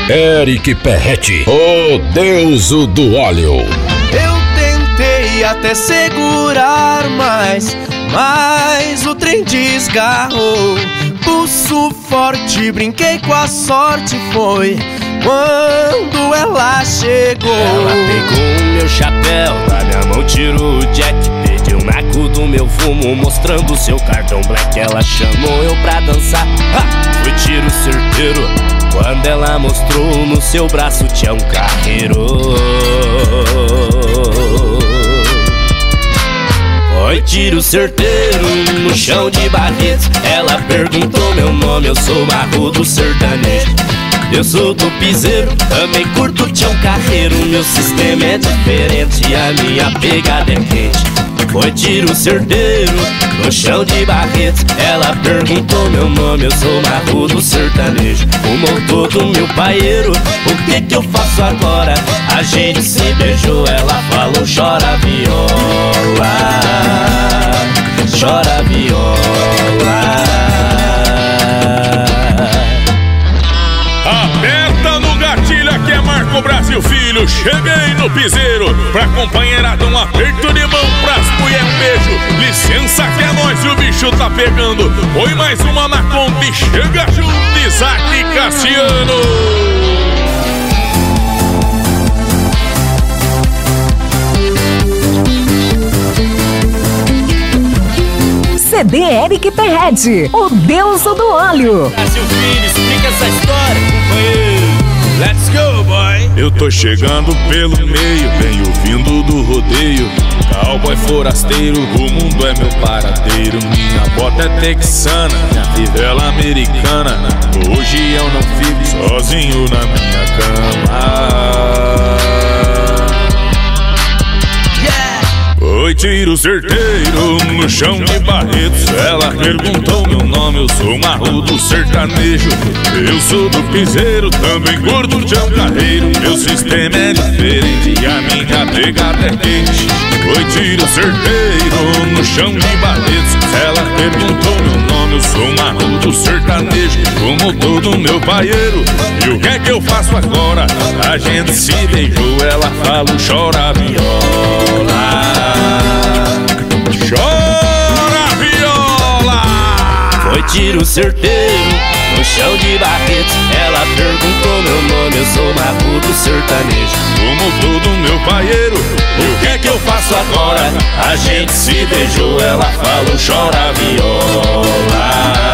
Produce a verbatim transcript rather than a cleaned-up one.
Eric Perretti, o Deus do óleo. Eu tentei até segurar, mas, mas o trem desgarrou. Pulso forte, brinquei com a sorte, foi quando ela chegou. Ela pegou o meu chapéu, da minha mão tirou o jack, pediu naco do meu fumo, mostrando seu cartão black. Ela chamou eu pra dançar, ha! Foi tiro certeiro, quando ela mostrou no seu braço tinha um carreiro. Foi tiro certeiro no chão de Barretos. Ela perguntou meu nome, eu sou Marrudo Sertanejo. Eu sou do piseiro, também curto Tião Carreiro. Meu sistema é diferente e a minha pegada é quente. Foi tiro certeiro no chão de Barretos. Ela perguntou meu nome, eu sou Marrudo Sertanejo. Fumou todo meu paeiro, o que que eu faço agora? A gente se beijou, ela falou chora viola, chora viola. Aperta no gatilho, aqui é Marco Brasil Filho. Cheguei no piseiro pra companheirada, um aperto de mão pras mulher, um beijo. Licença que é nós e o bicho tá pegando. Põe mais uma na conta e chega junto, Isaac e Cassiano. C D Eric Perretti, o Deus do óleo. Brasil Filho, explica essa história, companheiro. Let's go, boy. Eu tô chegando pelo meio, venho vindo do rodeio. Cowboy forasteiro, o mundo é meu paradeiro. Minha bota é texana, minha fivela americana. Hoje eu não fico sozinho na minha cama. Foi tiro certeiro no chão de Barretos. Ela perguntou meu nome, eu sou Marrudo Sertanejo. Eu sou do piseiro, também curto Tião Carreiro. Meu sistema é diferente e a minha pegada é quente. Foi tiro certeiro no chão de Barretos. Ela perguntou meu nome, eu sou Marrudo Sertanejo. Como todo meu paeiro, e o que é que eu faço agora? A gente se beijou, ela falou chora viola, chora viola. Foi tiro certeiro no chão de Barretos. Ela perguntou meu nome, eu sou Marrudo Sertanejo. Como todo meu paeiro, o que é que eu faço agora? A gente se beijou, ela falou chora viola.